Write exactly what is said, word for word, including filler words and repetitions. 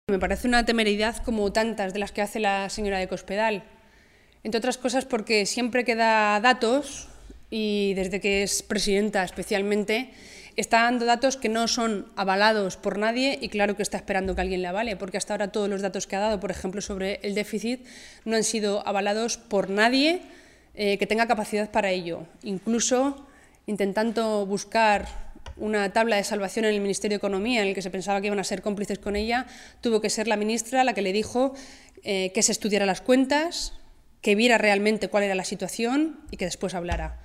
Me parece una temeridad como tantas de las que hace la señora de Cospedal, entre otras cosas porque siempre que da datos, y desde que es presidenta especialmente, está dando datos que no son avalados por nadie y claro que está esperando que alguien le avale, porque hasta ahora todos los datos que ha dado, por ejemplo, sobre el déficit, no han sido avalados por nadie eh, que tenga capacidad para ello, incluso intentando buscar una tabla de salvación en el Ministerio de Economía, en el que se pensaba que iban a ser cómplices con ella, tuvo que ser la ministra la que le dijo eh, que se estudiara las cuentas, que viera realmente cuál era la situación y que después hablara.